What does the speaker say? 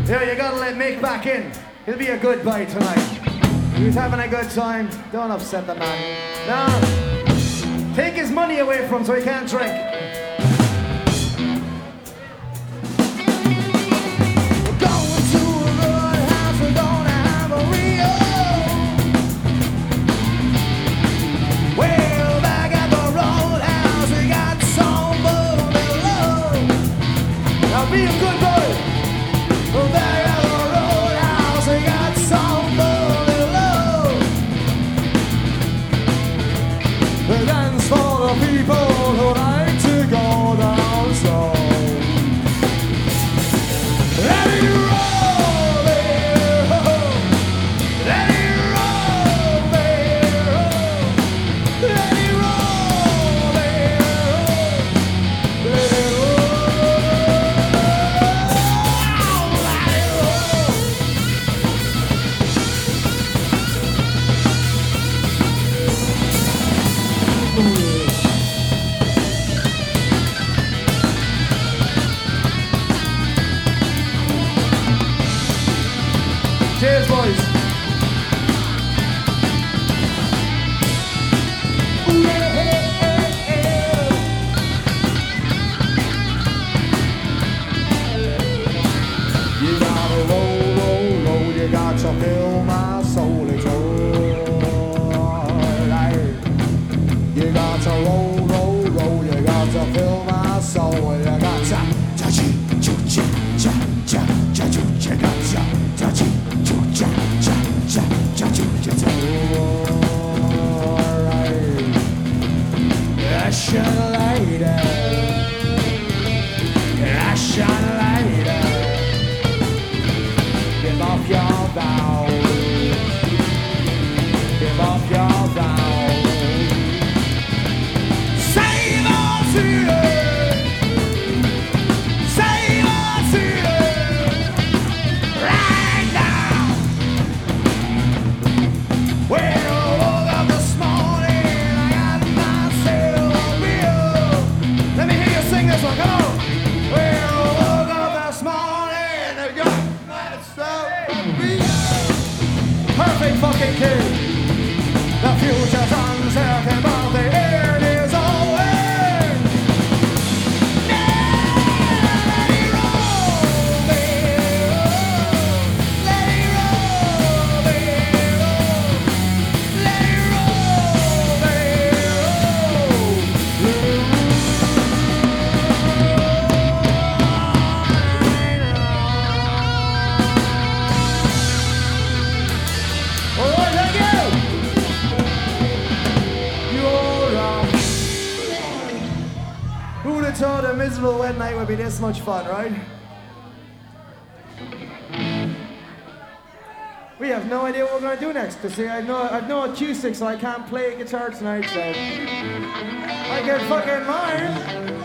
Yeah, you gotta let Mick back in. It'll be a good bite tonight. He's having a good time. Don't upset the man. No. Take his money away from him so he can't drink. We're going to a good house. We're gonna have a real. Well, back at the roadhouse, we got some below. Now be a good boy. Well, back at the roadhouse, we got some below. The dance for the people who like to go down slow. Let it roll, baby. Let it roll, baby. Let it roll, baby. Let it roll. Cheers, boys. You gotta roll, roll, roll. You got to fill my soul. It's alright. You got to roll, roll, roll. You got to fill my soul. You got to cha cha cha cha cha cha cha cha cha cha cha. Shine a light, shine a light. Give off your bow, give off your bow. Save our city, save our city, right now. Well, I woke up this morning, I got myself a real. Let me hear you sing this one, come on. Well, I woke up this morning, I got myself a real. Perfect fucking kid. The future's uncertain, but the end is always. Let it roll, baby. Let it roll, baby. Let it roll, baby. All right, thank you. Who'd have thought a miserable wet night would be this much fun, right? We have no idea what we're going to do next, because see, I've no acoustic, so I can't play guitar tonight, so I get fucking mine.